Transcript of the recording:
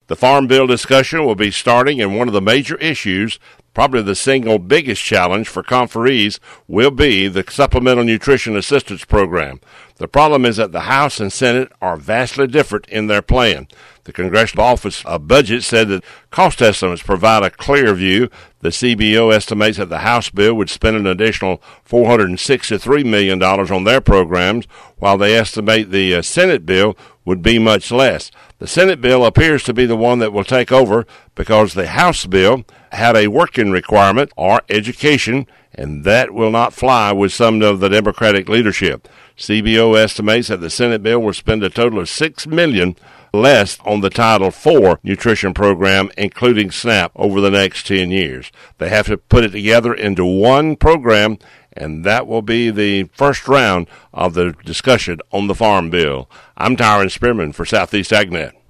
The Farm Bill discussion will be starting, and one of the major issues, probably the single biggest challenge for conferees, will be the Supplemental Nutrition Assistance Program. The problem is that the House and Senate are vastly different in their plan. The Congressional Office of Budget said that cost estimates provide a clear view. The CBO estimates that the House bill would spend an additional $463 million on their programs, while they estimate the Senate bill would be much less. The Senate bill appears to be the one that will take over because the House bill had a working requirement or education, and that will not fly with some of the Democratic leadership. CBO estimates that the Senate bill will spend a total of $6 million less on the Title IV nutrition program, including SNAP, over the next 10 years. They have to put it together into one program, and that will be the first round of the discussion on the Farm Bill. I'm Tyron Spearman for Southeast AgNet.